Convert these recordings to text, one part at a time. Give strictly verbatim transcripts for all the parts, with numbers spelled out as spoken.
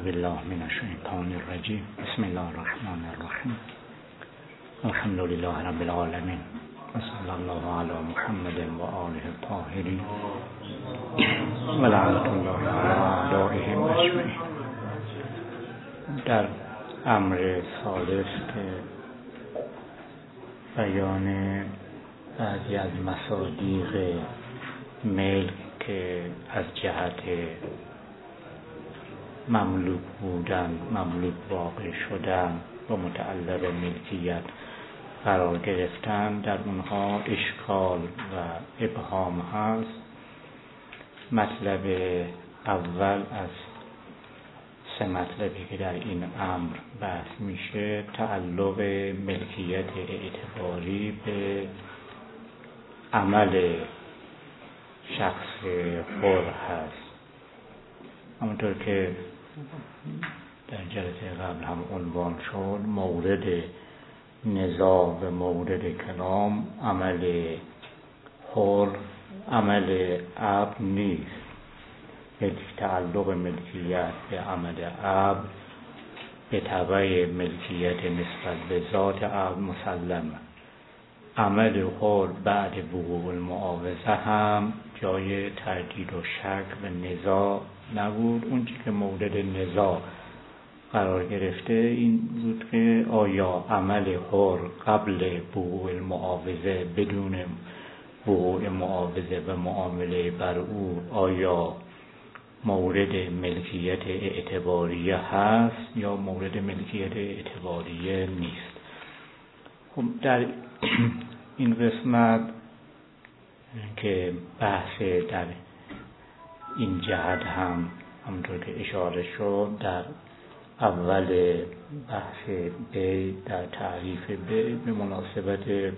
بالله من الشیطان الرجیم. بسم الله الرحمن الرحیم. الحمد لله رب العالمین و صلی الله علی محمد و آله الطاهرین و لعنت الله علی اعدائهم اجمعین. در امر ثالث که بیان بعضی از مصادیق ملک که از جهت مملوک بودن، مملوک واقع شدن و متعلق ملکیت قرار گرفتن، در اونها اشکال و ابهام هست. مطلب اول از سه مطلبی که در این امر بحث میشه، تعلق ملکیت اعتباری به عمل شخص حر هست. همونطور که در جلسه قبل هم عنوان شد، مورد نزاع و مورد کلام عمل حر، عمل عبد نیست. تعلق ملکیت به عمل عبد به تبع ملکیت نسبت به ذات عبد مسلمه. عمل حر بعد وقوع المعاوضه هم جای تردید و شک و نزاع نبود. اون چی که مورد نزاع قرار گرفته این بود که آیا عمل حر قبل وقوع المعاوضه، بدون وقوع معاوضه و معامله بر او، آیا مورد ملکیت اعتباریه هست یا مورد ملکیت اعتباریه نیست. خب در این قسمت که بحث در این جهت هم همونطور که اشاره شد، در اول بحث بی، در تعریف بی به مناسبت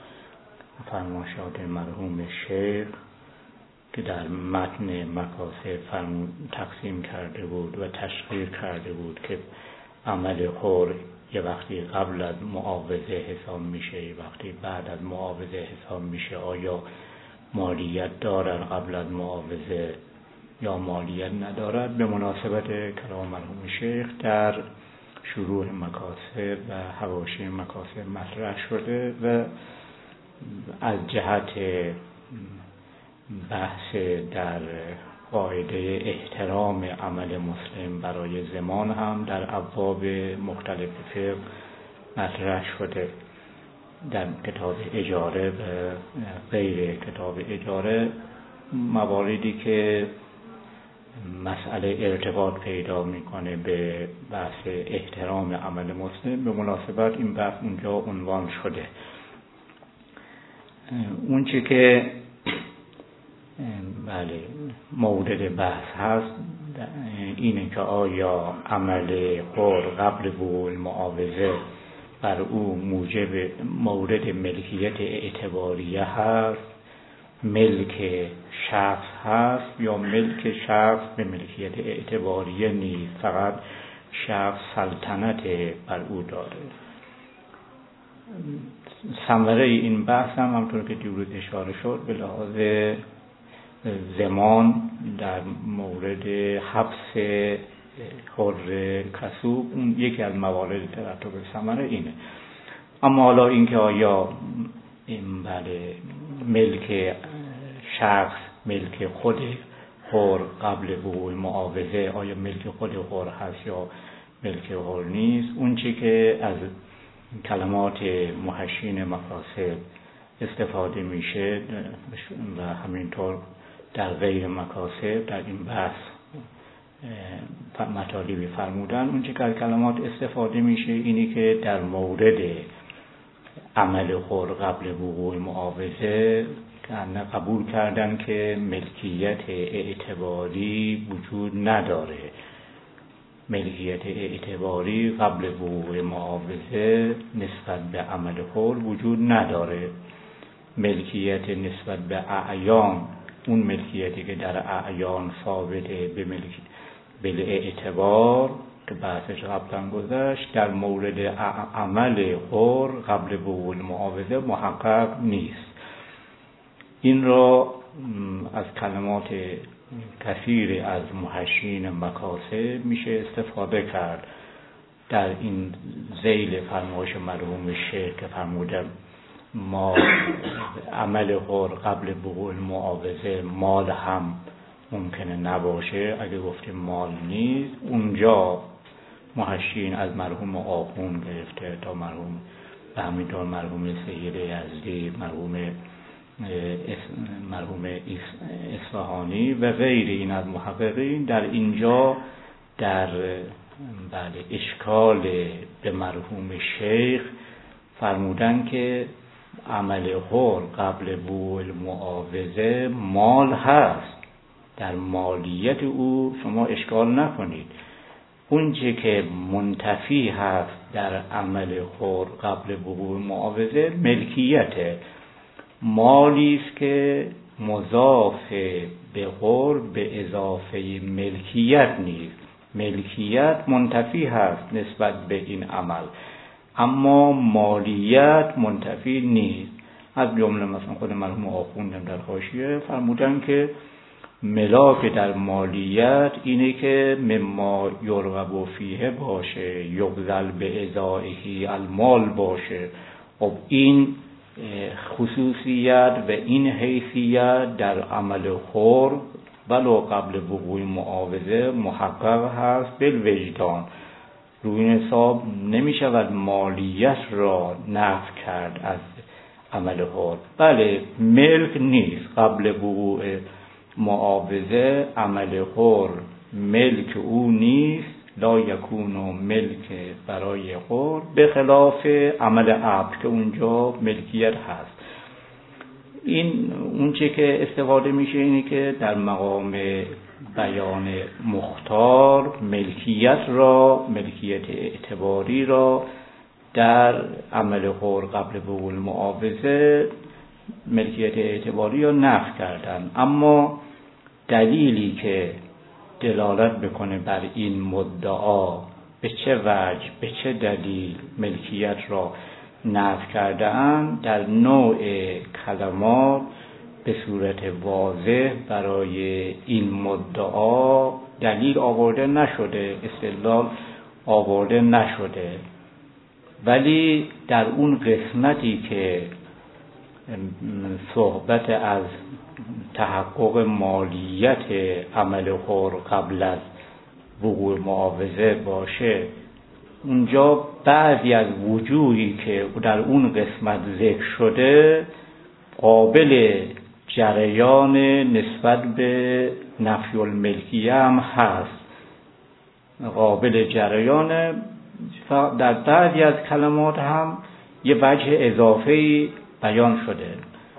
فرمایشات مرحوم شیخ که در متن مکاسب تقسیم کرده بود و تشریح کرده بود که عمل حر یه وقتی قبل از معاوضه حساب میشه، یه وقتی بعد از معاوضه حساب میشه. آیا مالیت دارد قبل از معاوضه یا مالیت ندارد؟ به مناسبت کلام مرحوم شیخ در شروع مکاسب و حواشی مکاسب مطرح شده و از جهت بحث در قاعده احترام عمل مسلم برای زمان هم در ابواب مختلف فقه مطرح شده. در کتاب اجاره و غیر کتاب اجاره مواردی که مسئله ارتباط پیدا میکنه به بحث احترام عمل مسلم، به مناسبت این بحث اونجا عنوان شده. اون چی که بله مورد بحث هست اینه که آیا عمل حر قبل وقوع المعاوضه بر او موجب مورد ملکیت اعتباریه هست، ملک شخص هست، یا ملک شخص به ملکیت اعتباریه نیست، فقط شخص سلطنت بر او داره. ثمره این بحث هم همونطور که دیروز اشاره شد به لحاظ زمان در مورد حبس حر کسوب، اون یکی از موارد ترتب ثمره اینه. اما حالا اینکه آیا این بله ملک شخص، ملک خود حر قبل وقوع معاوضه، آیا ملک خود حر هست یا ملک حر نیست، اون چی که از کلمات محشین مفاسد استفاده میشه و همینطور در غیر مکاسب در این بحث مطالبی فرمودن، اون چی که از کلمات استفاده میشه اینی که در مورد عمل حر قبل وقوع معاوضه قبول کردن که ملکیت اعتباری وجود نداره. ملکیت اعتباری قبل وقوع معاوضه نسبت به عمل حر وجود نداره. ملکیت نسبت به اعیان، اون ملکیتی که در اعیان ثابته به ملک به اعتبار که بحثش قبلا گذشت، در مورد عمل حر قبل وقوع معاوضه محقق نیست. این را از کلمات کثیری از محشین مکاسب میشه استفاده کرد در این ذیل فرمایش مرحوم شیخ که فرمودم ما عمل حر قبل وقوع المعاوضه مال هم ممکنه نباشه. اگه گفتیم مال نیست، اونجا محشین از مرحوم آخوند گرفته تا مرحوم به همین طور مرحوم سید یزدی، مرحوم مرحوم اصفهانی و غیر این از محققین در اینجا در بعد اشکال به مرحوم شیخ فرمودن که عمل حر قبل وقوع المعاوضه مال هست، در مالیت او شما اشکال نکنید. اون چه که منتفی هست در عمل حر قبل وقوع معاوضه ملکیته، مالی است که مضاف به حر به اضافه ملکیت نیست. ملکیت منتفی هست نسبت به این عمل، اما مالیت منتفی نیست. از جمله مثلا خود مرحوم آخوندم در حاشیه فرمودن که ملاک در مالیت اینه که مما یرغب فیه باشه، یبذل به ازائه المال باشه. خب این خصوصیت و این حیثیت در عمل حر ولو قبل وقوع معاوضه محقق هست بالوجدان. روی این حساب نمی شود مالیت را نفی کرد از عمل حر. بله ملک نیست قبل وقوع معاوضه، عمل حر ملک او نیست، لا یکون ملک برای حر، به خلاف عمل عبد که اونجا ملکیت هست. این اون چه که استفاده میشه اینه که در مقام بیان مختار ملکیت را، ملکیت اعتباری را در عمل حر قبل وقوع المعاوضه ملکیت اعتباری را نفی کردن. اما دلیلی که دلالت بکنه بر این مدعا به چه وجه، به چه دلیل ملکیت را نفی کرده‌اند، در نوع کلمات به صورت واضح برای این مدعا دلیل آورده نشده، استدلال آورده نشده. ولی در اون قسمتی که صحبت از تحقق مالیت عمل حر قبل از وقوع معاوضه باشه، اونجا بعضی از وجوهی که در اون قسمت ذکر شده قابل جریان نسبت به نفی الملکیه هم هست، قابل جریان. در بعضی از کلمات هم یه وجه اضافه‌ای بیان شده.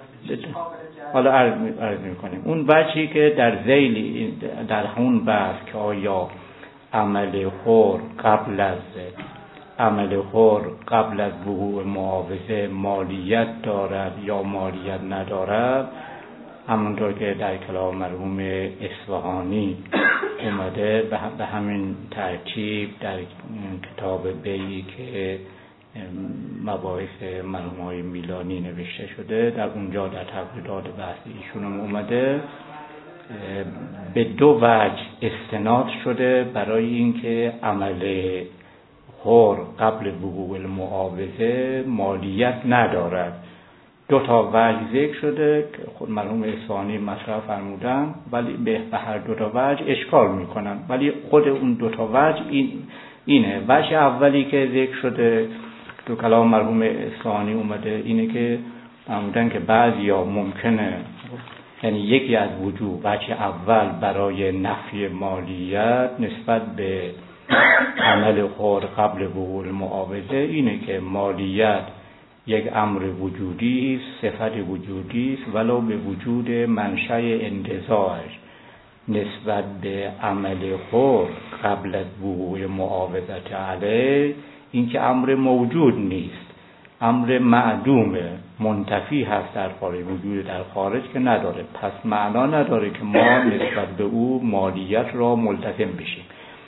حالا عرض می‌کنیم اون وجهی که در ذیل در همون بحث که آیا عمل حر قبل از عمل حر قبل از وقوع معاوضه مالیت دارد یا مالیت ندارد، همونطور که در کلام مرحوم اصفهانی اومده به همین ترتیب در کتاب بیعی که مباحث مرحوم‌های میلانی نوشته شده، در اونجا در تفریدات بحث ایشون اومده به دو وجه استناد شده برای اینکه عمل حر قبل وقوع المعاوضه مالیت ندارد. دو تا وجه ذکر شده که خود مرحوم اصفهانی مطرح فرمودن، ولی به هر دو تا وجه اشکال میکنن. ولی خود اون دو تا وجه این اینه. وجه اولی که ذکر شده تو کلام مرحوم اصفهانی اومده اینه که فرمودن که بعضیا ممکنه، یعنی یکی از وجوه، وجه اول برای نفی مالیت نسبت به عمل حر قبل وقوع المعاوضه اینه که مالیت یک امر وجودی است، صفت وجودی است، ولو به وجود منشأ انتزاعش. نسبت به عمل حر قبل از وقوع معاوضه علیه این که امر موجود نیست، امر معدومه، منتفی هست در خارج، وجود در خارج که نداره، پس معنا نداره که ما نسبت به او مالیت را ملتزم بشیم.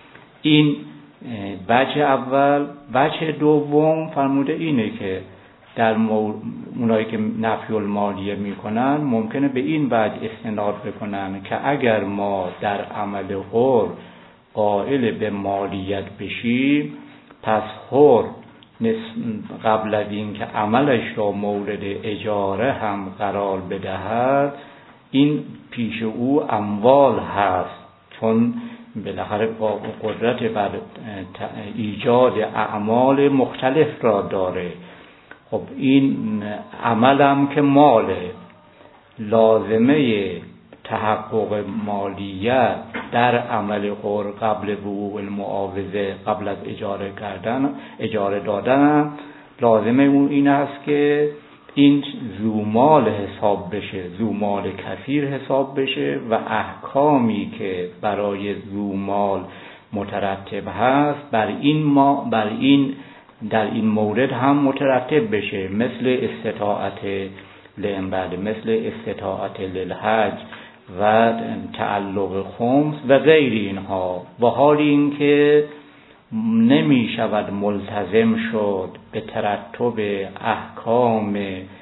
این وجه اول. وجه دوم فرموده اینه که در مو... اونایی که نفی المالیه میکنن ممکنه به این وجه استناد بکنن که اگر ما در عمل حر قائل به مالیت بشیم، پس حر قبل از این که عملش را مورد اجاره هم قرار بدهد، این پیش او اموال هست، چون بالاخره با قدرت بر ایجاد اعمال مختلف را داره. خب این عملم که ماله، لازمه تحقق مالیت در عمل حر قبل وقوع المعاوضه، قبل از اجاره کردن اجاره دادن، لازمه اون این است که این زومال حساب بشه، زومال کثیر حساب بشه و احکامی که برای زومال مترتب هست بر این ما بر این در این مورد هم مترتب بشه، مثل استطاعت لنبل، مثل استطاعت للحج و تعلق خمس و غیر اینها. و حال این که نمی شود ملتزم شد به ترتب احکام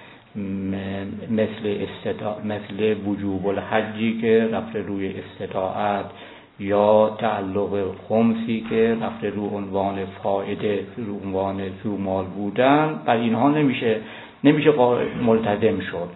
مثل استطاعت، مثل وجوب الحجی که رفت روی استطاعت، یا تعلق خمسی که رفت رو عنوان فائده، رو عنوان زومال بودن، بر اینها نمیشه نمیشه ملتزم شد.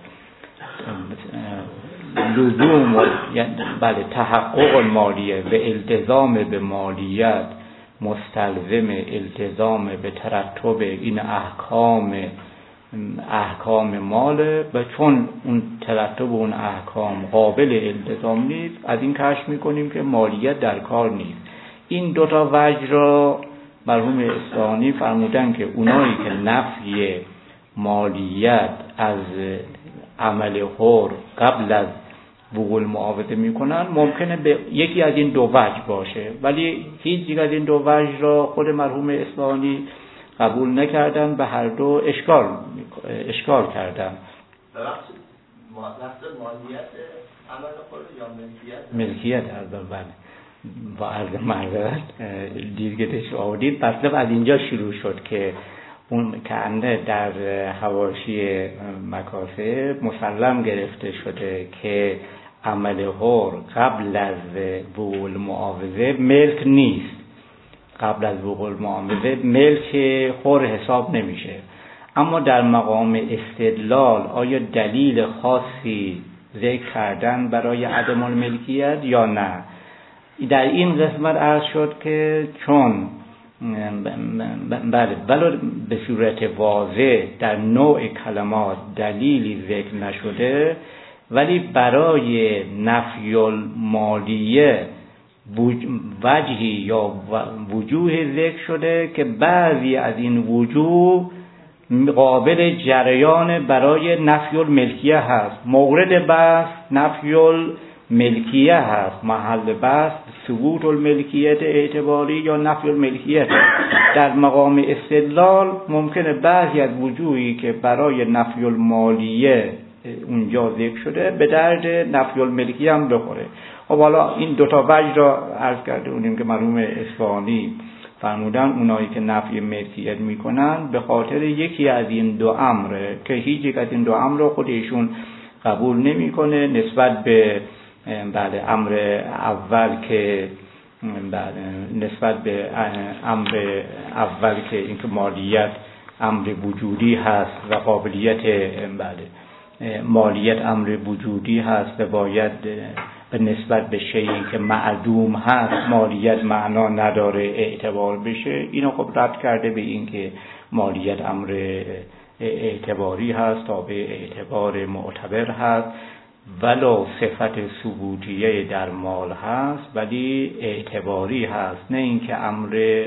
لزوم بله تحقق مالیه و التزام به مالیت مستلزم التزام به ترتب این احکام احکام ماله، و چون اون ترتب اون احکام قابل التزام نیست، از این کشف میکنیم که مالیت در کار نیست. این دوتا وجه را مرحوم اصفهانی فرمودن که اونایی که نفی مالیت از عمل حر قبل از وقوع المعاوضه میکنن ممکنه به یکی از این دو وجه باشه، ولی هیچ یک از این دو وجه را خود مرحوم اصفهانی قبول نکردن، به هر دو اشکال اشکال کردن. ببخشید مالیت عمل حر یا ملکیت؟ ملکیت عرض بله با عرض معذرت دیرگتش آورید. مطلب از اینجا شروع شد که اون کنده در حواشی مکاسب مسلم گرفته شده که عمل حر قبل از وقوع المعاوضه ملک نیست، قبل از وقوع المعاوضه ملک حر حساب نمیشه. اما در مقام استدلال آیا دلیل خاصی ذکر کردن برای عدم الملکیت یا نه؟ در این قسمت عرض شد که چون بله ولو به صورت واضح در نوع کلمات دلیلی ذکر نشده، ولی برای نفی المالیه وجهی یا وجوه ذکر شده که بعضی از این وجوه قابل جریان برای نفی الملکیه هست. مورد بحث نفی الملکیه هست، محل بحث ثبوت الملکیت اعتباری یا نفی الملکیت. در مقام استدلال ممکنه بعضی از وجوهی که برای نفی المالیه اونجا ذکر شده به درد نفی الملکیه هم بخوره. خب حالا این دوتا وجه را عرض کرده بودیم که مرحوم اصفهانی فرمودن اونایی که نفی ملکیت میکنن به خاطر یکی از این دو امره که هیچ یک از این دو امر رو خود ایشون قبول نمیکنه نسبت به بله امر اول که بله نسبت به امر اول که اینکه مالیت امر وجودی هست و قابلیت بله مالیت امر وجودی هست و باید به نسبت به شیئی که معدوم هست مالیت معنا نداره اعتبار بشه. اینو خب رد کرده به این که مالیت امر اعتباری هست، تابع اعتبار معتبر هست، ولو صفت ثبوتیه در مال هست ولی اعتباری هست، نه اینکه امر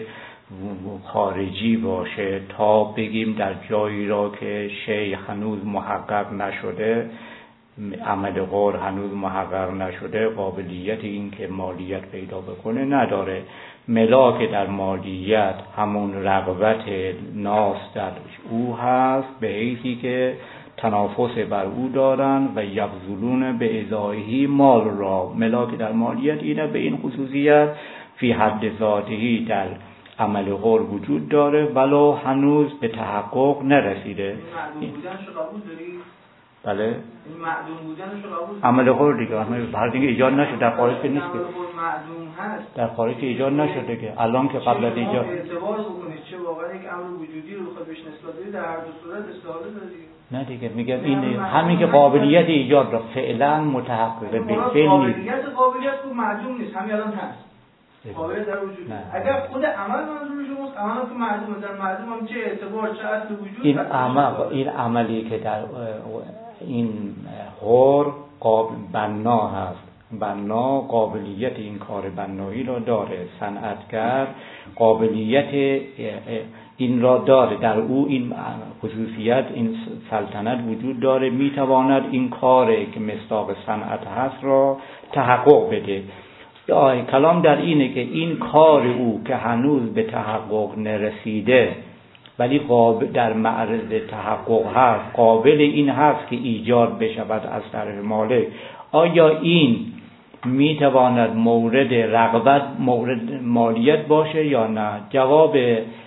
خارجی باشه تا بگیم در جایی را که شیء هنوز محقق نشده، عمل غور هنوز محقق نشده، قابلیت این که مالیت پیدا بکنه نداره. ملاک در مالیت همون رغبت ناس در او هست به حیثی که تنافس بر او دارن و یبذلون به ازایهی مال را. ملاک در مالیت اینه به این خصوصیت فی حد ذاتهی در عمل حر وجود داره ولو هنوز به تحقق نرسیده. معدوم بودنشو قبول داری؟ بله. این معدوم بودنشو قبول داری؟ عمل حر دیگه هر دیگه ایجاد نشده در خارج که نیست که. عمل حر معدوم هست. در خارج که ایجاد نشده که الان که قبل از ایجاد اعتبار بکنید چه واقعا یک امر وجودی رو بخواد بهش نسبت بدید در هر دو صورت استفاده داره. نه دیگه میگم این همین که قابلیت ایجاد را فعلا متحقق به فعل نیست. قابلیت قابلیت کو معدوم نیست، همین الان هست. قابلیت در وجود. اگر خود عمل منظور شماست، عمل که معدوم در معدوم هم چه اعتبار چه اصل وجود این عمل این عملی که در این حر قابل بنا هست، بنا قابلیت این کار بنایی را داره، صنعتگر قابلیت این را داره، در او این خصوصیت این سلطنت وجود داره، میتواند این کاری که مصداق صنعت هست را تحقق بده. کلام در اینه که این کار او که هنوز به تحقق نرسیده ولی قابل در معرض تحقق هست، قابل این هست که ایجاد بشود از طرف مالک، آیا این میتواند مورد رغبت مورد مالیت باشه یا نه؟ جواب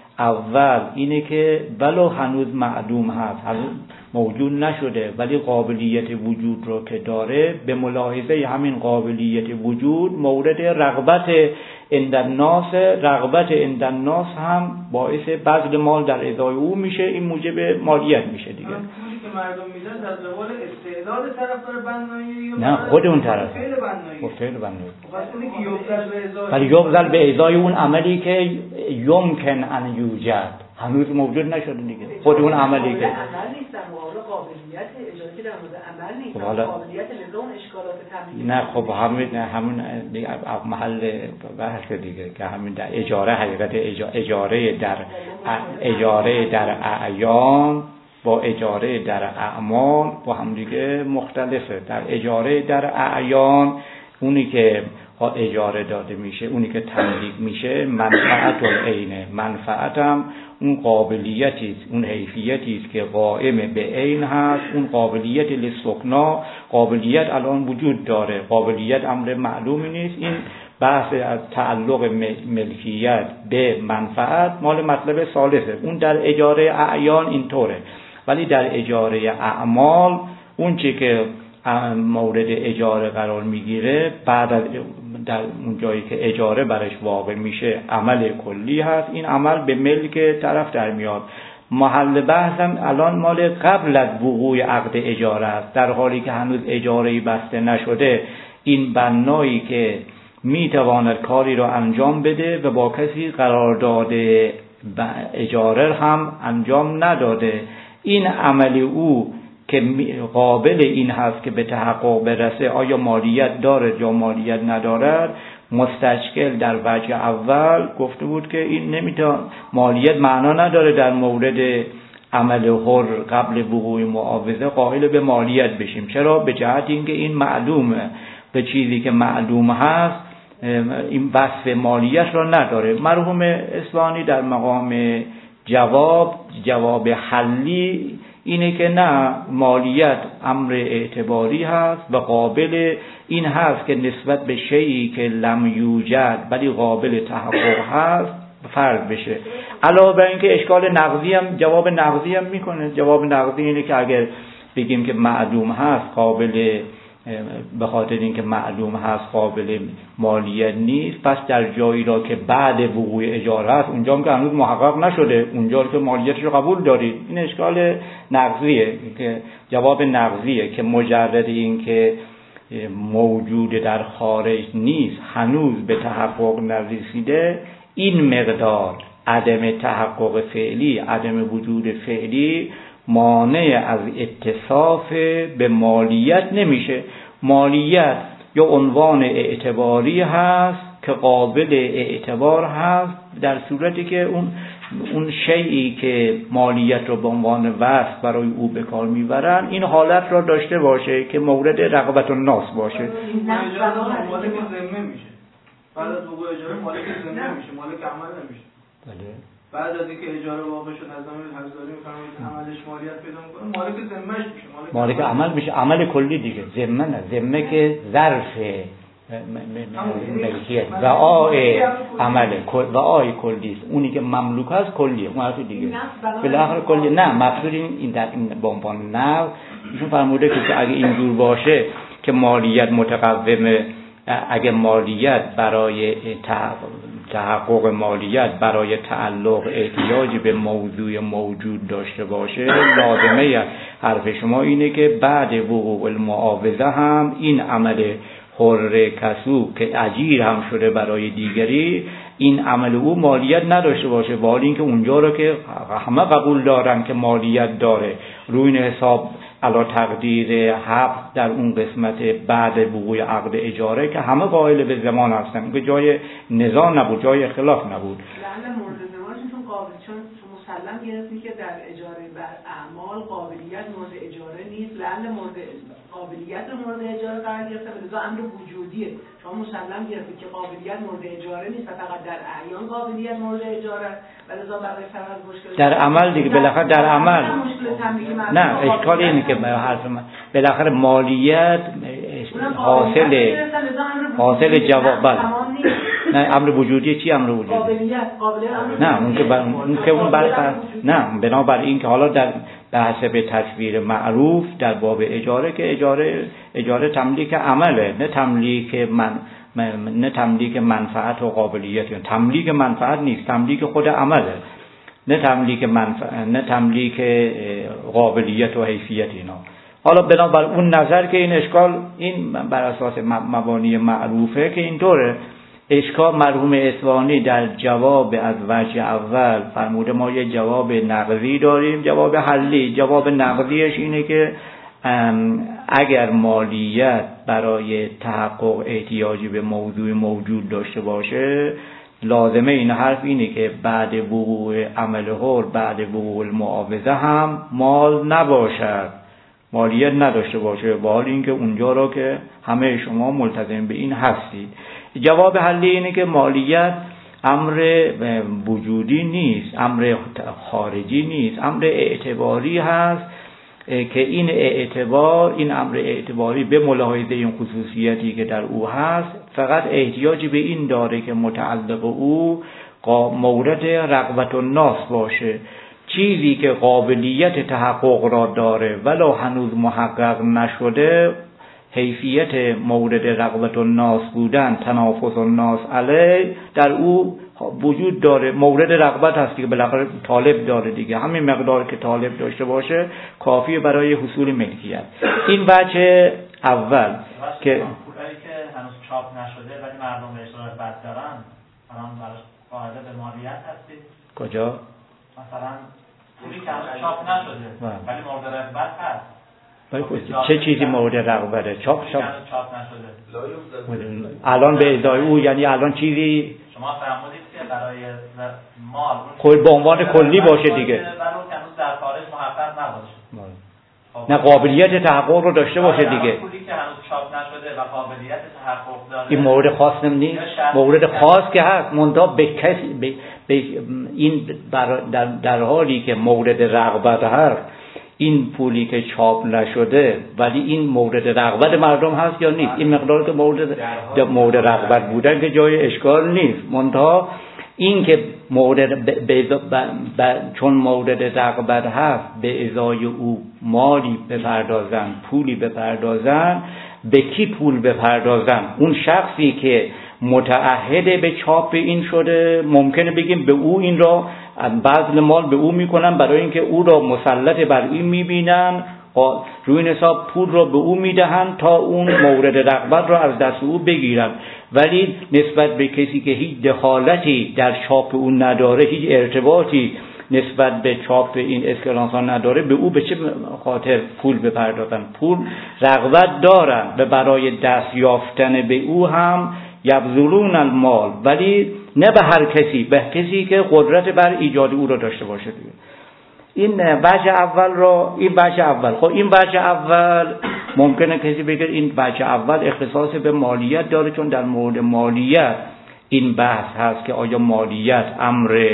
اول اینه که ولو هنوز معدوم هست، هنوز موجود نشده ولی قابلیت وجود رو که داره، به ملاحظه همین قابلیت وجود مورد رغبت عند الناس، رغبت عند الناس هم باعث بذل مال در ازای او میشه، این موجب مالیت میشه دیگه. پولی که مردم میدن در قبال استعداد طرفدار بنایی نه خود اون طرف فعل بنایی فعل بنایی خاصه که یبذل به ازای ولی یبذل به ازای اون عملی که یمکن ان یوجد هنوز موجود نشده دیگه. خود اون عملی که عمل نیست در مقابل قابلیت اجازه در مورد عمل نیست، قابلیت لزوم اشکالات طبیعی. نه خب همین همون دیگه محل بحث دیگه که همین در اجاره، حقیقت اجاره در اجاره در اعیان با اجاره در اعمال با هم دیگه مختلفه. در اجاره در اعیان اونی که اجاره داده میشه، اونی که تملیک میشه منفعت العینه، منفعت هم اون قابلیتی است، اون حیثیتی است که قائم به عین هست، اون قابلیت لسکنا، قابلیت الان وجود داره، قابلیت امر معلومی نیست. این بحث از تعلق ملکیت به منفعت مال مطلب ثالثه، اون در اجاره اعیان اینطوره، ولی در اجاره اعمال اون چی که مورد اجاره قرار میگیره بعد از در اون جایی که اجاره برش واقع میشه عمل کلی هست، این عمل به ملک طرف در میاد. محل بحث هم الان مال قبل از وقوع عقد اجاره است، در حالی که هنوز اجاره‌ای بسته نشده، این بنایی که میتواند کاری را انجام بده و با کسی قرارداد اجاره هم انجام نداده، این عمل او که قابل این هست که به تحقق برسه، آیا مالیت داره یا مالیت ندارد، مستشکل در وجه اول گفته بود که این نمیتونه مالیت معنا نداره در مورد عمل حر قبل وقوع معاوضه قائل به مالیت بشیم. چرا؟ به جهت اینکه این معلومه، به چیزی که معلوم هست این وصف مالیت را نداره. مرحوم اصفهانی در مقام جواب جواب حلی اینه که نه، مالیت امر اعتباری هست و قابل این هست که نسبت به شیئی که لم یوجد ولی قابل تحقق هست فرض بشه. علاوه بر اینکه اشکال نقضی هم جواب نقضی هم میکنه. جواب نقضی اینه که اگر بگیم که معلوم هست قابل، به خاطر اینکه معلوم هست قابل مالیت نیست، پس در جایی را که بعد وقوع اجاره است، اونجا که هنوز محقق نشده، اونجا که مالیتش رو قبول دارید. این اشکال نقضیه، که جواب نقضیه که مجرد این که موجود در خارج نیست، هنوز به تحقق نرسیده، این مقدار عدم تحقق فعلی، عدم وجود فعلی مانع از اتصاف به مالیت نمیشه. مالیت یا عنوان اعتباری هست که قابل اعتبار هست در صورتی که اون اون شیئی که مالیت رو به عنوان وصف برای او به کار میبرن این حالت را داشته باشه که مورد رغبت الناس باشه. مالک ذمه میشه. بعد از وقوع اجاره مالک ذمه میشه، مالک عمل نمیشه. بله. بعد از اینکه اجاره واقع شد از زمان حضاری میفرمایید عملش مالیت پیدا میکنه، مالک ذمه‌اش میشه، مالک, مالک عمل میشه، عمل کلی دیگه. ذمه نه، ذمه که ظرف ملکیت و آی عمل و آی کلی است. اونی که مملوک است کلیه، اون حرف دیگه بالاخره کلی. نه مقصود این در این به عنوان نو ایشون فرموده که اگه اینجور باشه که مالیت متقومه، اگه مالیت برای تحقق مالیت برای تعلق احتیاجی به موضوع موجود داشته باشه، لازمه حرف شما اینه که بعد وقوع المعاوضه هم این عمل حر کسو که اجیر هم شده برای دیگری، این عمل او مالیت نداشته باشه، با اینکه اونجا رو که همه قبول دارن که مالیت داره، روی این حساب علا تقدیر حق در اون قسمت بعد وقوع عقد اجاره که همه قائل به زمان هستن، که جای نزاع نبود، جای اختلاف نبود. لعل مورد زمانشون چون قابل چون مسلم گرفتی که در اجاره بر اعمال قابلیت مورد اجاره نیست، لعل مورد قابلیت مورد اجاره قرار گرفته و لذا امر وجودیه. شما مسلم گرفتی که قابلیت مورد اجاره نیست و فقط در اعیان قابلیت مورد اجاره و لذا برای فرض مشکل در عمل دیگه بالاخره در عمل نه اشکال اینه که حرف من بالاخره مالیت حاصل حاصل جواب بله نه امر وجودی. چی امر وجودی؟ قابلیت قابلیت نه اون که بر اون که اون بر نه بنابر این که حالا در به حسب تصویر معروف در باب اجاره که اجاره اجاره تملیک عمله، نه تملیک من نه تملیک منفعت و قابلیت، یعنی تملیک منفعت نیست، تملیک خود عمله، نه تملیک منفعت نه تملیک قابلیت و حیثیت اینا. حالا بنابر اون نظر که این اشکال این بر اساس مبانی معروفه که اینطوره. اشکال مرحوم اصفهانی در جواب از وجه اول فرموده ما یه جواب نقضی داریم، جواب حلی. جواب نقضیش اینه که اگر مالیت برای تحقق احتیاجی به موضوع موجود داشته باشه، لازمه این حرف اینه که بعد وقوع عمل حر بعد وقوع المعاوضه هم مال نباشد، مالیت نداشته باشه، با حال اینکه اونجا را که همه شما ملتزم به این هستید. جواب حلی اینه که مالیت امر وجودی نیست، امر خارجی نیست، امر اعتباری هست که این اعتبار این امر اعتباری به ملاحظه این خصوصیتی که در او هست فقط احتیاجی به این داره که متعلق او مورد رغبت الناس باشه. چیزی که قابلیت تحقق را داره ولو هنوز محقق نشده، حیثیت مورد رغبت الناس بودن، تنافس الناس علیه در او وجود داره، مورد رغبت هست که بالاخره طالب داره دیگه، همین مقدار که طالب داشته باشه کافیه برای حصول ملکیت. این بچه اول که پولی که هنوز چاپ نشده ولی مردم به اشتراک بد دارن، الان براش قاعده به مالیت هستید. کجا؟ مثلا پولی که هنوز چاپ نشده ولی مورد رغبت هست. چه چیزی مورد رغبته؟ چاپ چاپ چاپ نشده. الان به ازای او یعنی الان چیزی شما فرمودید که برای مال کل به عنوان کلی باشه دیگه، ولی هنوز در خارج محقق نباشه، نه قابلیت تحقق رو داشته باشه دیگه. پولی که هنوز چاپ نشده و قابلیت تحقق داره این مورد خاص نیست، مورد خاص که هست منتها به کسی به, به این در, در حالی که مورد رغبت هست، این پولی که چاپ نشده ولی این مورد رغبت مردم هست یا نیست، این مقدار که مورد مورد رغبت بودن که جای اشکال نیست، منتها این که مورد ب... ب... ب... ب... چون مورد رغبت هست به ازای او مالی بپردازن، پولی بپردازن، به کی پول بپردازن؟ اون شخصی که متعهد به چاپ این شده، ممکنه بگیم به او این را بذل مال به او میکنن برای اینکه او را مسلط بر این میبینن، روی این حساب پول را به او میدهن تا اون مورد رغبت را از دست او بگیرن، ولی نسبت به کسی که هیچ دخالتی در چاپ او نداره، هیچ ارتباطی نسبت به چاپ این اسکلانس ها نداره، به او به چه خاطر پول بپردازن؟ پول رغبت دارن و برای دست یافتن به او هم یبذلون المال، ولی نه به هر کسی، به کسی که قدرت بر ایجاد او را داشته باشه دیگه. این وجه اول را این وجه اول خب این وجه اول ممکنه کسی بگه این وجه اول اختصاص به مالیت داره، چون در مورد مالیت این بحث هست که آیا مالیت امر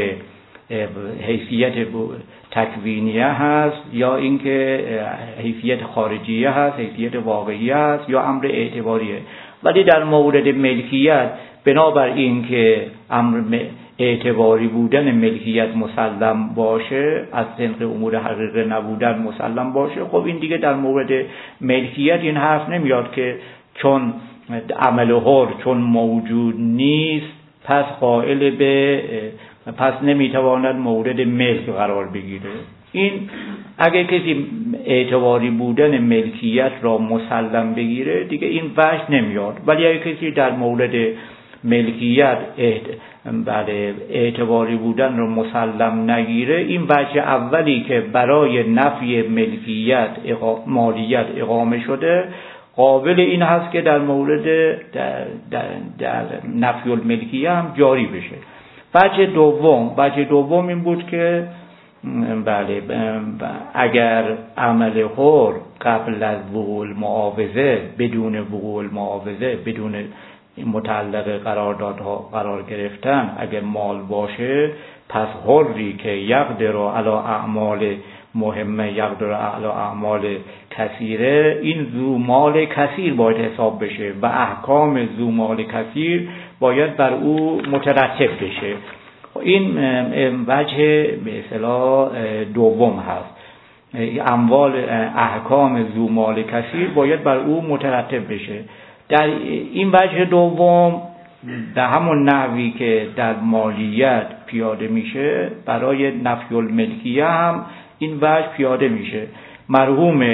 حیثیت تکوینیه هست یا اینکه حیثیت خارجیه هست، حیثیت واقعی هست یا امر اعتباریه. ولی در مورد ملکیت بنابر این که امر اعتباری بودن ملکیت مسلم باشه، از طریق امور حقیقی نبودن مسلم باشه، خب این دیگه در مورد ملکیت این حرف نمیاد که چون عمل حر چون موجود نیست پس قائل به پس نمیتواند مورد ملک قرار بگیره. این اگه کسی اعتباری بودن ملکیت را مسلم بگیره دیگه این وجه نمیاد، ولی اگه کسی در مورد ملکیت بله اعتباری بودن رو مسلم نگیره، این وجه اولی که برای نفی ملکیت مالیت اقامه شده قابل این هست که در مورد در, در, در نفی الملکیه هم جاری بشه. وجه دوم وجه دوم این بود که بله اگر عمل حر قبل از وقوع المعاوضه بدون وقوع المعاوضه بدون متعلق قراردادها قرار گرفتن اگر مال باشه، پس حری که یقدر علی اعمال مهمه یقدر علی اعمال کثیره، این ذو مال کثیر باید حساب بشه و احکام ذو مال کثیر باید بر او مترتب بشه. این وجه به اصطلاح دوم هست، اموال احکام ذو مال کثیر باید بر او مترتب بشه. در این وجه دوم در همون نحوی که در مالیت پیاده میشه برای نفی الملکیه هم این وجه پیاده میشه. مرحوم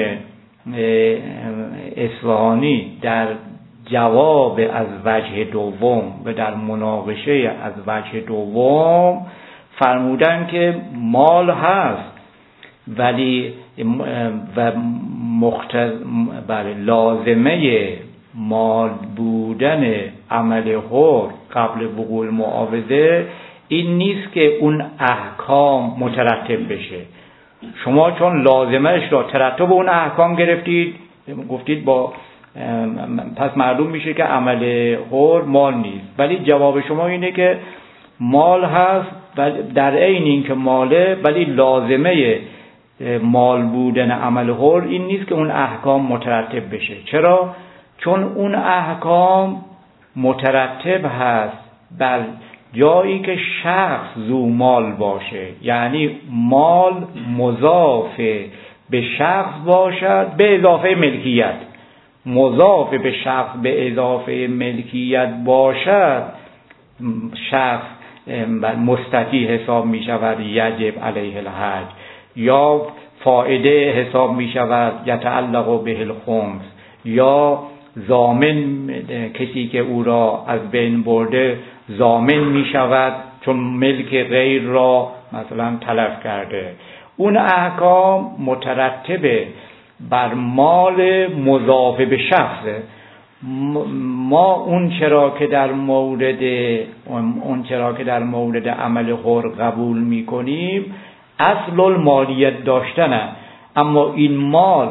اصفهانی در جواب از وجه دوم و در مناقشه از وجه دوم فرمودن که مال هست ولی و مختز بله لازمه مال بودن عمل حر قبل وقوع المعاوضه این نیست که اون احکام مترتب بشه. شما چون لازمش را ترتب اون احکام گرفتید گفتید با پس معلوم میشه که عمل حر مال نیست، ولی جواب شما اینه که مال هست در عین این که ماله، ولی لازمه مال بودن عمل حر این نیست که اون احکام مترتب بشه. چرا؟ چون اون احکام مترتب هست بر جایی که شخص ذو مال باشه، یعنی مال مضاف به شخص باشد به اضافه ملکیت، مضاف به شخص به اضافه ملکیت باشد، شخص مستطیع حساب می شود یجب علیه الحج، یا فائده حساب می شود یتعلق به الخمس، یا ضامن کسی که او را از بین برده ضامن می شود چون ملک غیر را مثلا تلف کرده. اون احکام مترتبه بر مال مضاف به شخصه. ما اون چرا که در مورد اون چرا که در مورد عمل حر قبول می کنیم اصل المالیت داشتنه، اما این مال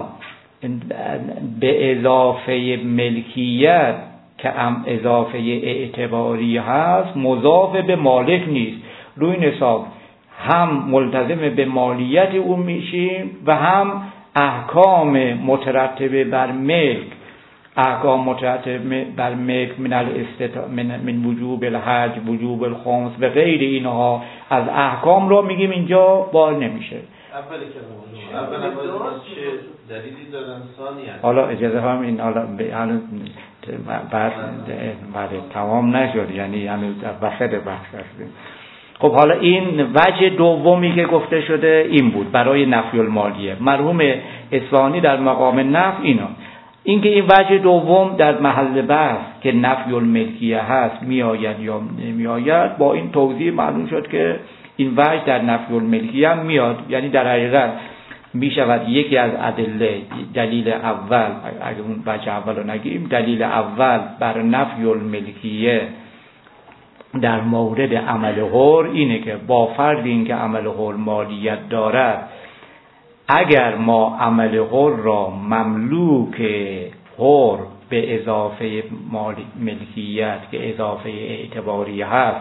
به اضافه ملکیت که هم اضافه اعتباری هست مضاف به مالک نیست. روی این حساب هم ملتزم به مالیت اون میشیم و هم احکام مترتبه بر ملک احکام مترتبه بر ملک من الاستطاع من, من وجوب الحج وجوب الخمس و غیر اینها از احکام رو میگیم اینجا بار نمیشه. اول کلمه اول اول چه دلیلی دارن ثانیه حالا اجازه هم این حالا بعد بعد تمام نشد، یعنی هنوز وسط بحث هستیم. خب حالا این وجه دومی که گفته شده این بود برای نفی المالیه. مرحوم اصفهانی در مقام نفی اینا اینکه این وجه دوم در محل بحث که نفی الملکیه هست میآید یا نمیآید، با این توضیح معلوم شد که این وجه در نفی الملکیه هم میاد، یعنی در حقیقت می شود یکی از ادله دلیل اول اگه اون وجه اول رو نگیم دلیل اول بر نفی الملکیه در مورد عمل حر اینه که با فرض این که عمل حر مالیت دارد، اگر ما عمل حر را مملوک حر به اضافه ملکیت که اضافه اعتباری هست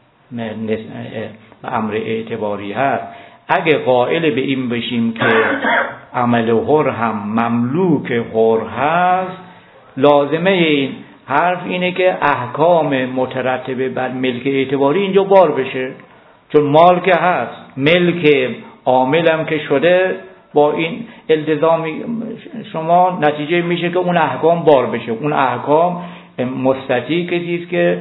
امر اعتباری هست، اگه قائل به این بشیم که عمل حر هم مملوک حر هست، لازمه این حرف اینه که احکام مترتبه بر ملک اعتباری اینجا بار بشه، چون مال که هست، ملک عاملم که شده، با این التزام شما نتیجه میشه که اون احکام بار بشه. اون احکام مستطیع کسیست که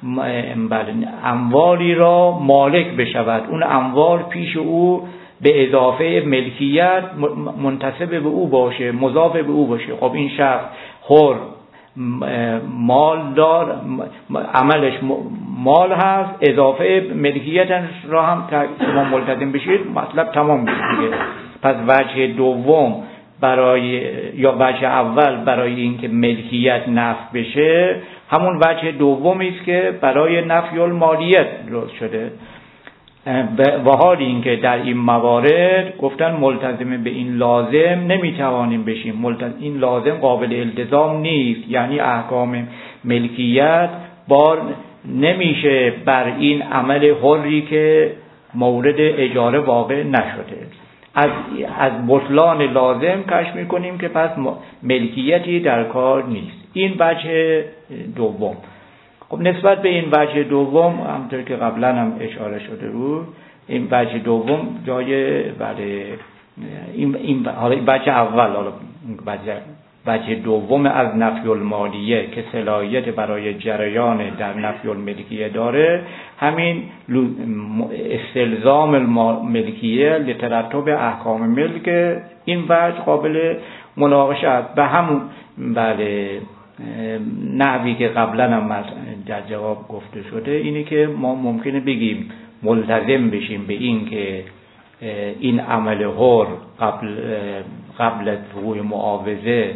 اموالی را مالک بشود، اون اموال پیش او به اضافه ملکیت منتسب به او باشه، مضاف به او باشه. خب این شخص حر مال دار، عملش مال هست، اضافه ملکیتش را هم شما ملتزم بشید، مطلب تمام میشه دیگه. پس وجه دوم برای یا وجه اول برای اینکه ملکیت نفی بشه، همون وجه دومی است که برای نفی المالیت درست شده. و حال اینکه در این موارد گفتن ملتزم به این لازم نمیتوانیم بشیم، ملتزم این لازم قابل التزام نیست، یعنی احکام ملکیت بار نمیشه بر این عمل حری که مورد اجاره واقع نشده. از از بطلان لازم کشف میکنیم که پس ملکیتی در کار نیست. این وجه دوم. خب نسبت به این وجه دوم، همونطور که قبلا هم اشاره شده رو، این وجه دوم جای برای این این حالا وجه اول، حالا وجه وجه دوم از نفی المالیه که صلاحیت برای جریان در نفی الملکیه داره، همین استلزام الملکیه لترتب احکام ملک. این وجه قابل مناقشه است. به همون بله نحوی که قبلا هم در جواب گفته شده، اینه که ما ممکنه بگیم ملتزم بشیم به این که این عمل حر قبل قبل وقوع معاوضه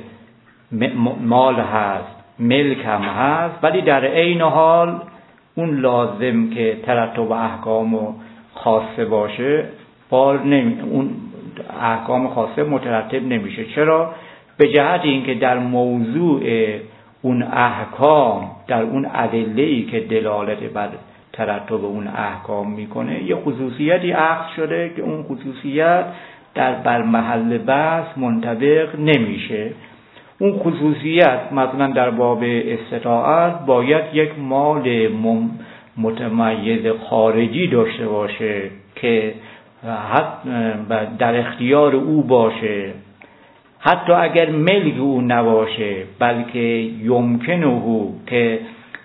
مال هست، ملک هم هست، ولی در عین حال اون لازم که ترتب احکام خاصه باشه بار نمی اون احکام خاصه مترتب نمیشه. چرا؟ به جهت اینکه در موضوع اون احکام، در اون ادله‌ای که دلالت بر ترتب اون احکام میکنه، یه خصوصیتی اخذ شده که اون خصوصیت در بر محل بحث منطبق نمیشه. اون خصوصیت مثلا در باب استطاعت باید یک مال متمیز خارجی داشته باشه که در اختیار او باشه، حتی اگر ملک او نباشه، بلکه یمکنه که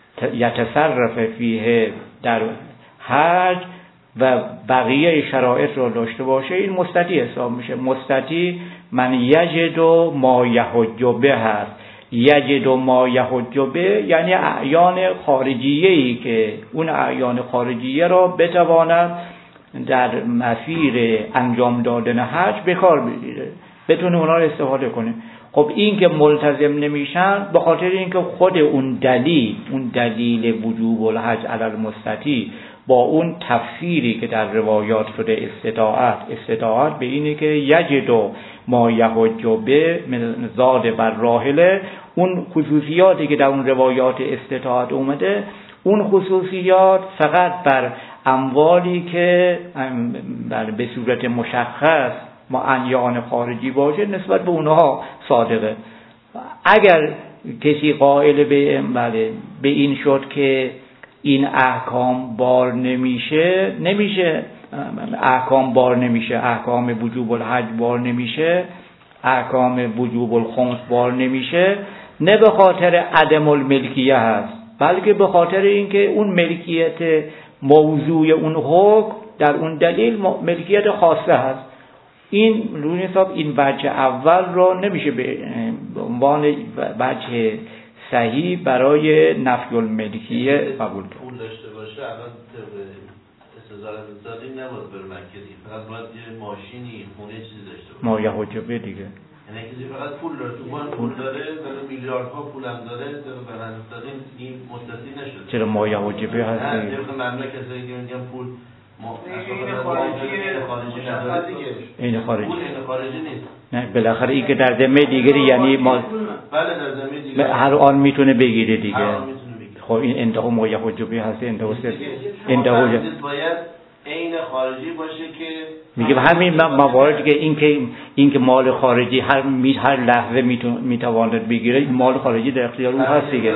یتصرف فیه در حج و بقیه شرایط رو داشته باشه، این مستطیع حساب میشه. مستطیع من یجد ما یحج به هست. یجد ما یحج به یعنی اعیان خارجیه‌ای که اون اعیان خارجیه را بتواند در مسیر انجام دادن حج به کار بگیره، بتونه اونا رو استفاده کنه. خب این که ملتزم نمیشن به خاطر اینکه خود اون دلیل، اون دلیل وجوب الحج علی المستطیع با اون تفسیری که در روایات شده استطاعت، استطاعت به اینه که یجد ما یحج به زاد بر راحله، اون خصوصیاتی که در اون روایات استطاعت اومده، اون خصوصیات فقط بر اموالی که به صورت مشخص ما انیان خارجی باشه نسبت به اونها صادقه. اگر کسی قائل به بله به این شد که این احکام بار نمیشه، نمیشه احکام بار نمیشه، احکام وجوب الحج بار نمیشه، احکام وجوب الخمس بار نمیشه، نه به خاطر عدم الملکیه هست، بلکه به خاطر اینکه اون ملکیت موضوع اون حکم در اون دلیل ملکیت خاصه هست. این روی حساب این وجه اول رو نمیشه به عنوان وجه صحیح برای نفی الملکیه قبول کرد. پول داشته باشه الان طبق استدلال دادیم نباید بره مکه، فقط باید یه ماشینی، خونه چیزی داشته باشه. ما یهوجه به دیگه. یعنی کسی فقط پول داره، تو بانک پول داره، ولی میلیاردها پولم داره، طبق برندستادیم این مستثنی نشده. چرا ما یهوجه به هست؟ نه، طبق مملکت کسایی که میگن پول این خارجی این خارجی پول این خارجی نیست. نه بالاخره این که در ذمه دیگری یعنی ما بله در ذمه دیگری هر آن میتونه بگیره دیگه. هر آن میتونه بگیره. خب این انتها ما یهوجه به هست، انتها سه انتها باید عین خارجی باشه که میگه همین مواردی که این که این که مال خارجی هر می هر لحظه میتواند بگیره، مال خارجی در اختیار او هست دیگه.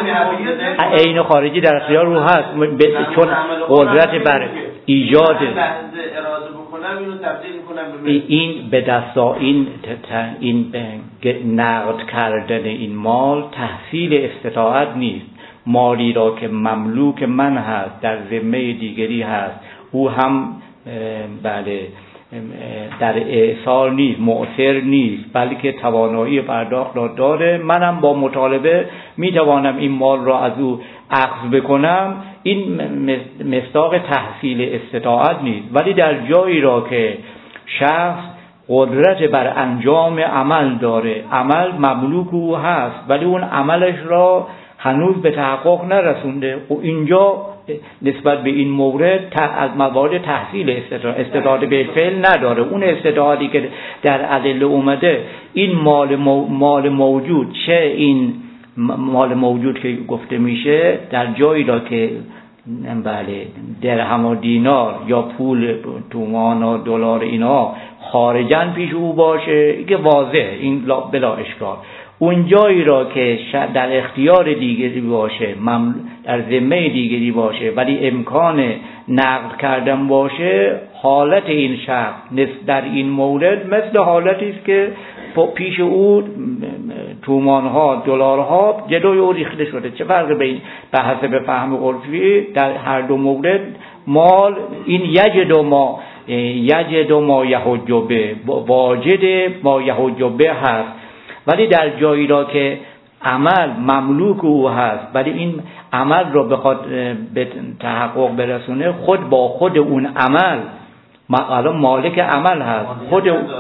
عین خارجی در اختیار او هست چون قدرت بر ایجاد اراده بکنم اینو تبدیل میکنم به این به دستا این این نقد کردن این مال تحصیل استطاعت نیست. مالی را که مملوک من هست در ذمه دیگری هست، او هم بله در اعصار نیست، مؤثر نیست، بلکه توانایی پرداخت را داره. منم با مطالبه میتوانم این مال را از او اخذ بکنم. این مصداق تحصیل استطاعت نیست. ولی در جایی را که شخص قدرت بر انجام عمل داره، عمل مملوک او هست، ولی اون عملش را هنوز به تحقق نرسونده، و اینجا نسبت به این مورد از موارد تحصیل استطاعت استطاعت به فعل نداره. اون استطاعتی که در ادله اومده، این مال مال موجود، چه این مال موجود که گفته میشه در جایی را که بله درهم و دینار یا پول تومان و دلار اینا خارجن پیش او باشه که واضح این بلا اشکال. اون جایی را که در اختیار دیگری باشه، در ذمه دیگری باشه، ولی امکان نقد کردن باشه، حالت این شخص در این مورد مثل حالتی است که پیش او تومانها دلارها جلوی او ریخته شده. چه فرقی بین به حسب فهم عرفی در هر دو مورد مال این یجد ما یجد ما یحج به واجد ما یحج به هست، ولی در جایی را که عمل مملوک او هست ولی این عمل را بخواد به تحقق برسونه، خود با خود اون عمل الان مالک عمل هست، خود اون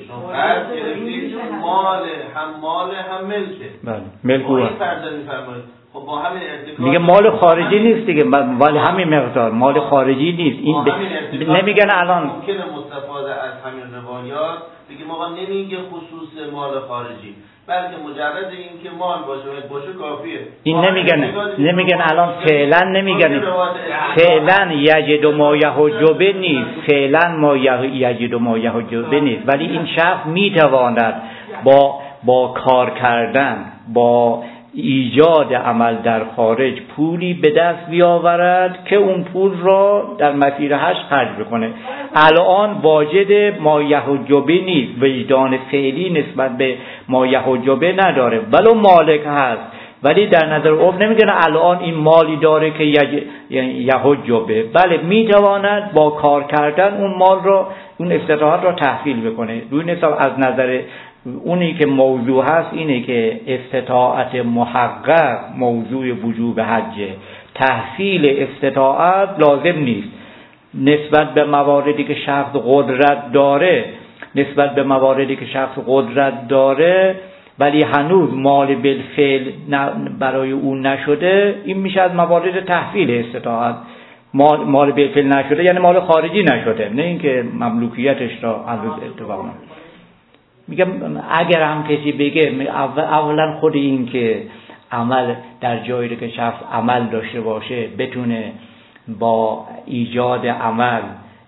مال هم مال هم ملکه. بله ملک او هست. خب با همین ارتکاب میگه مال خارجی نیست دیگه، ولی همین مقدار مال خارجی نیست. این ب... نمیگن الان ممکنه مستفاده از همین روایات بگیم ما نمیگه خصوص مال خارجی، بلکه مجرد این که مال باشه باشه کافیه. این نمیگن نمیگن الان فعلا نمیگن فعلا یجد ما یحجب نیست، فعلا ما یجد ما یحجب نیست، ولی این شخص میتواند با با کار کردن، با ایجاد عمل در خارج پولی به دست بیاورد که اون پول را در مسیر حج خرج بکنه. الان واجد ما یحجب نیست، وجدان فعلی نسبت به ما یحجب نداره، ولو مالک هست، ولی در نظر عرف نمیگن الان این مالی داره که یحجب، بله میتواند با کار کردن اون مال را، اون استطاعت را تحصیل بکنه. روی نسبت از نظر اونی که موضوع هست اینه که استطاعت محقق موضوع وجوب حجه، تحصیل استطاعت لازم نیست. نسبت به مواردی که شخص قدرت داره نسبت به مواردی که شخص قدرت داره ولی هنوز مال بالفعل برای اون نشده، این میشه از موارد تحصیل استطاعت. مال مال بالفعل نشده یعنی مال خارجی نشده، نه اینکه مملوکیتش را از اتفاق نشده. میگم اگر هم کسی بگه اولا خود این که عمل در جایی که شخص عمل داشته باشه بتونه با ایجاد عمل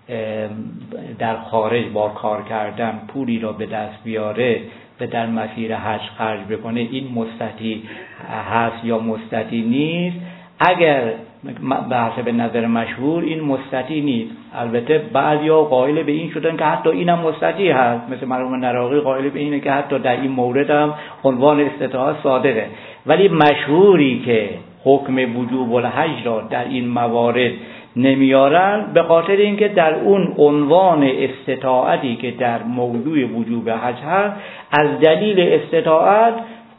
در خارج با کار کردن پولی را به دست بیاره و در مسیر حج خرج بکنه، این مستطیع هست یا مستطیع نیست؟ اگر به حسب نظر مشهور این مستطیع نیست. البته بعضیا قائل به این شدن که حتی اینم مستطیع هست، مثل مرحوم نراقی قائل به اینه که حتی در این مورد هم عنوان استطاعت صادقه، ولی مشهوری که حکم وجوب الحج را در این موارد نمیارن به خاطر اینکه در اون عنوان استطاعتی که در موضوع وجوب حج هست از دلیل استطاعت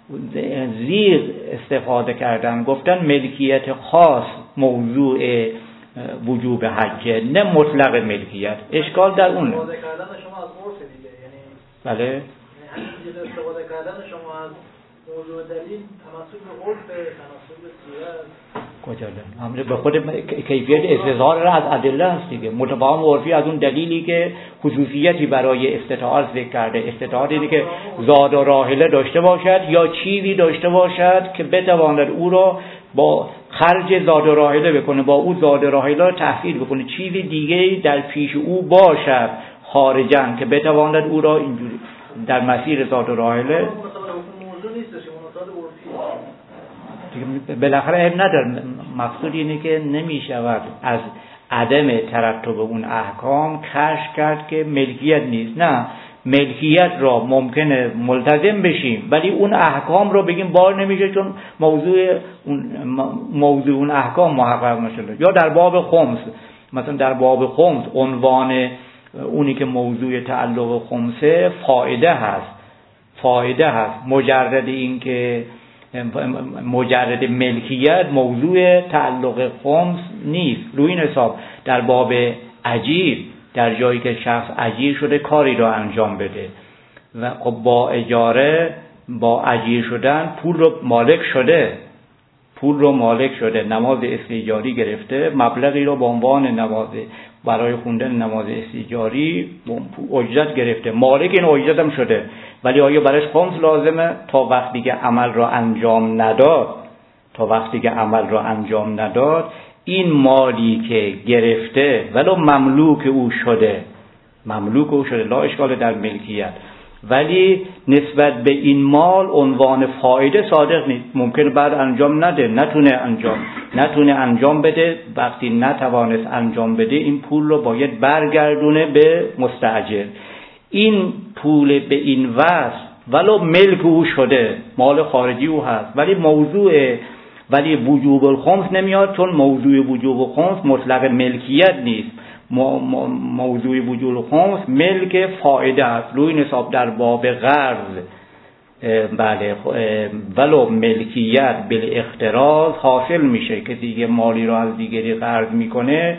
زیر استفاده کردن، گفتن ملکیت خاص موضوع وجوب حج، نه مطلق ملکیت. اشکال در اونه. استفاده کردن شما از عرف دیگه، یعنی بله یعنی استفاده کردن شما از موضوع دلیل تمسک به عرف، تمسک به سیرت کجا ده؟ همه به خود کیفیت استظهار را از ادله است دیگه. متفاهم عرفی از اون دلیلی که خصوصیتی برای استطاعت ذکر کرده، استطاعت اینه که زاد و راحله داشته باشد یا چیزی داشته باشد که بتواند او را با خرج زاد و راحله بکنه، با او زاد و راحله رو تحصیل بکنه، چیز دیگه در پیش او باشد خارجاً که بتواند او را اینجوری در مسیر زاد و راحله بالاخره هم نداره. مقصود اینه که نمی شود از عدم ترتب اون احکام کشف کرد که ملکیت نیست. نه، ملکیت را ممکنه ملتزم بشیم ولی اون احکام رو بگیم بار نمیشه چون موضوع اون موضوع اون احکام محقق نشده. یا در باب خمس، مثلا در باب خمس عنوان اونی که موضوع تعلق خمسه فایده هست، فایده هست مجرد این که مجرد ملکیت موضوع تعلق خمس نیست. روی این حساب در باب اجیر، در جایی که شخص اجیر شده کاری را انجام بده و خب با اجاره با اجیر شدن پول رو مالک شده، پول رو مالک شده، نماز استیجاری گرفته، مبلغی رو به عنوان نماز برای خوندن نماز استیجاری اجرت گرفته، مالک این اجرت هم شده. ولی آیا برایش خمس لازمه؟ تا وقتی که عمل را انجام نداد، تا وقتی که عمل را انجام نداد این مالی که گرفته ولو مملوک او شده، مملوک او شده، لا اشکال در ملکیت، ولی نسبت به این مال عنوان فایده صادق نیست. ممکنه بعد انجام نده، نتونه انجام نتونه انجام بده. وقتی نتوانست انجام بده این پول رو باید برگردونه به مستاجر. این پول به این وصف ولو ملک او شده، مال خارجی او هست، ولی موضوع ولی وجوب الخمس نمیاد چون موضوع وجوب الخمس مطلق ملکیت نیست. موضوع وجوب الخمس ملک فایده است. روی نصاب در باب قرض بله ولو ملکیت بالاقتراض حاصل میشه که دیگه مالی رو از دیگری قرض میکنه،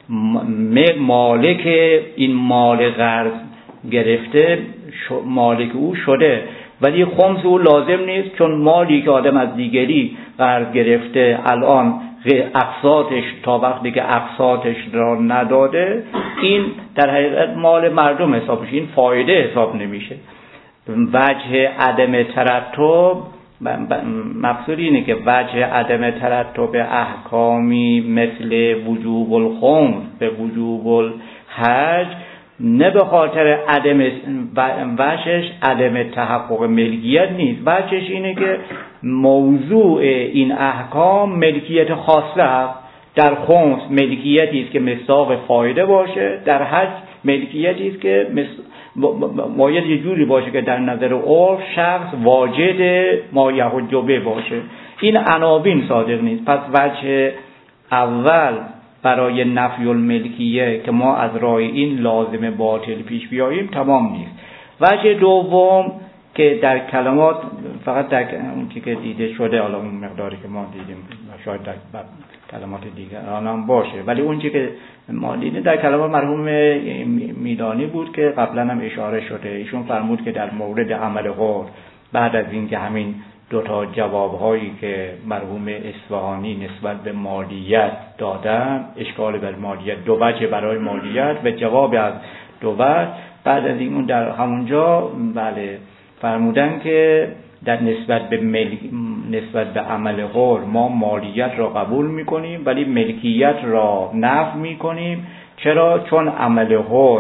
مالک این مال قرض گرفته مالک او شده، ولی خمس او لازم نیست چون مالی که آدم از دیگری قرض گرفته الان اقساطش تا وقتی که اقساطش را نداده این در حقیقت مال مردم حساب میشه، این فایده حساب نمیشه. وجه عدم ترتب مقصود اینه که وجه عدم ترتب احکامی مثل وجوب الخمس به وجوب الحج نه به خاطر عدم وجهش عدم تحقق ملکیت نیست، وجهش اینه که موضوع این احکام ملکیت خاصه است. در خمس ملکیتی است که مصداق فایده باشه، در حج ملکیتی است که باید یه جوری باشه که در نظر عرف شخص واجد ما یحج به باشه. این عناوین صادق نیست. پس وجه اول برای نفی الملکیه که ما از راه این لازم باطل پیش بیاییم تمام نیست. وجه دوم که در کلمات فقط در اون که دیده شده، حالا اون مقداری که ما دیدیم شاید در کلمات دیگر هم باشه، ولی اون چیزی که ما دیدیم در کلمات مرحوم میدانی بود که قبلا هم اشاره شده. ایشون فرمود که در مورد عمل غور بعد از این که همین دو تا جوابهایی که مرحوم اصفهانی نسبت به مالیت دادن، اشکال بر مالیت، دو وجه برای مالیت و جواب از دو وجه، بعد از این اون در همونجا بله فرمودن که در نسبت به ملک، نسبت به عمل غور ما مالیت را قبول میکنیم ولی ملکیت را نفی میکنیم. چرا؟ چون عمل غور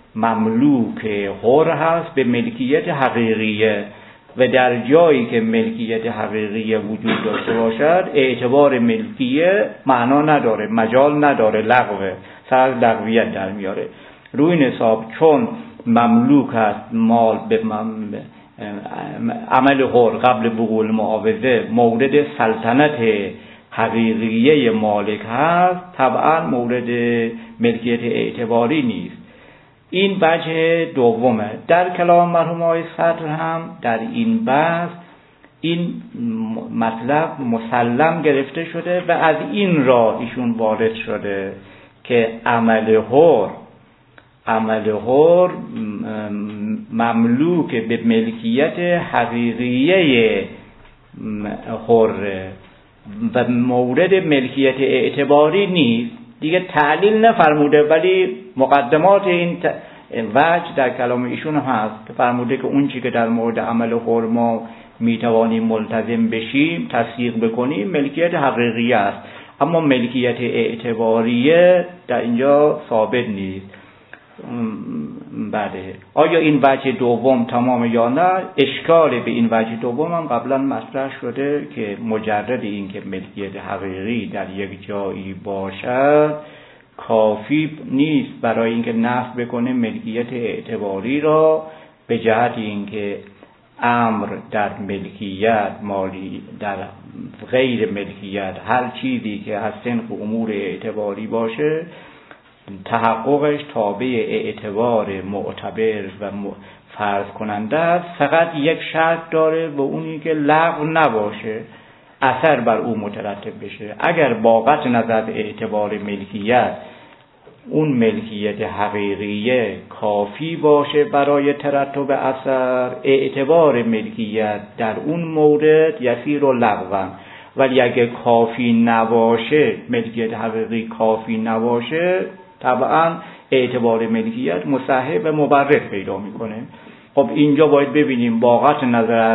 مملوک غور هست به ملکیت حقیقیه و در جایی که ملکیت حقیقی وجود داشته باشد اعتبار ملکیه معنا نداره، مجال نداره، لغوه، سر از لغویت در میاره. روی نصاب چون مملوک است مال به عمل غور قبل وقوع المعاوضه مورد سلطنت حقیقیه مالک هست، طبعا مورد ملکیت اعتباری نیست. این وجه دومه. در کلام مرحوم آقای صدر هم در این بحث این مطلب مسلم گرفته شده و از این را ایشون وارد شده که عمل غور عمل غور مملوک به ملکیت حقیقیه غوره و مورد ملکیت اعتباری نیست. دیگه تعلیل نفرموده ولی مقدمات این وجه در کلام ایشون هست که فرموده که اون چی که در مورد عمل غور ما میتوانیم ملتزم بشیم تصدیق بکنیم ملکیت حقیقی است، اما ملکیت اعتباریه در اینجا ثابت نیست. بله، آیا این وجه دوم تمام یا نه؟ اشکال به این وجه دوم هم قبلا مطرح شده که مجرد این که ملکیت حقیقی در یک جایی باشد کافی نیست برای اینکه نفی بکنه ملکیت اعتباری را، به جهت اینکه امر در ملکیت مالی در غیر ملکیت هر چیزی که از صنف امور اعتباری باشه تحققش تابع اعتبار معتبر و فرض کننده است. فقط یک شرط داره و اونی که لغو نباشه، اثر بر او مترتب بشه. اگر با قطع نظر اعتبار ملکیت اون ملکیت حقیقیه کافی باشه برای ترتب اثر، اعتبار ملکیت در اون مورد یسیر و لغوا. ولی اگه کافی نباشه، ملکیت حقیقی کافی نباشه، طبعا اعتبار ملکیت مصحح و مبرر پیدا میکنه. خب اینجا باید ببینیم با قطع نظر از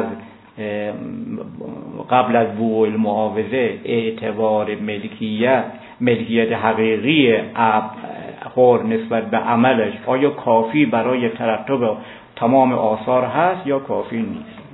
قبل از وقوع المعاوضه اعتبار ملکیت ملکیت حقیقی خور نسبت به عملش آیا کافی برای ترتب تمام آثار هست یا کافی نیست.